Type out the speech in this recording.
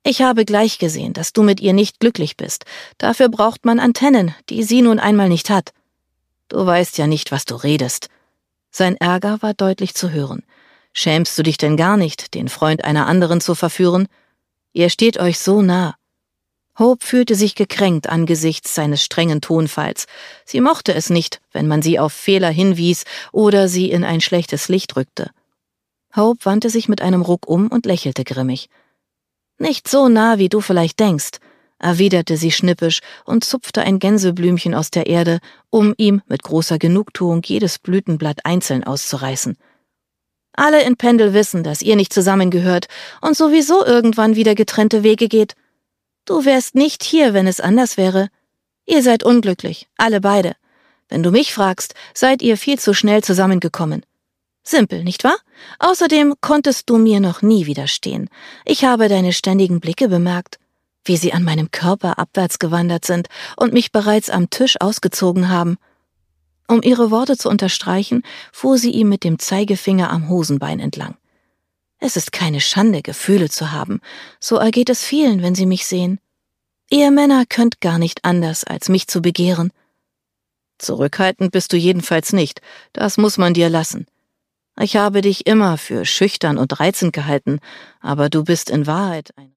Ich habe gleich gesehen, dass du mit ihr nicht glücklich bist. Dafür braucht man Antennen, die sie nun einmal nicht hat. Du weißt ja nicht, was du redest. Sein Ärger war deutlich zu hören. Schämst du dich denn gar nicht, den Freund einer anderen zu verführen? Ihr steht euch so nah. Hope fühlte sich gekränkt angesichts seines strengen Tonfalls. Sie mochte es nicht, wenn man sie auf Fehler hinwies oder sie in ein schlechtes Licht rückte. Hope wandte sich mit einem Ruck um und lächelte grimmig. »Nicht so nah, wie du vielleicht denkst«, erwiderte sie schnippisch und zupfte ein Gänseblümchen aus der Erde, um ihm mit großer Genugtuung jedes Blütenblatt einzeln auszureißen. »Alle in Pendle wissen, dass ihr nicht zusammengehört und sowieso irgendwann wieder getrennte Wege geht. Du wärst nicht hier, wenn es anders wäre. Ihr seid unglücklich, alle beide. Wenn du mich fragst, seid ihr viel zu schnell zusammengekommen. Simpel, nicht wahr? Außerdem konntest du mir noch nie widerstehen. Ich habe deine ständigen Blicke bemerkt, wie sie an meinem Körper abwärts gewandert sind und mich bereits am Tisch ausgezogen haben.« Um ihre Worte zu unterstreichen, fuhr sie ihm mit dem Zeigefinger am Hosenbein entlang. »Es ist keine Schande, Gefühle zu haben. So ergeht es vielen, wenn sie mich sehen. Ihr Männer könnt gar nicht anders, als mich zu begehren.« »Zurückhaltend bist du jedenfalls nicht. Das muss man dir lassen. Ich habe dich immer für schüchtern und reizend gehalten, aber du bist in Wahrheit ein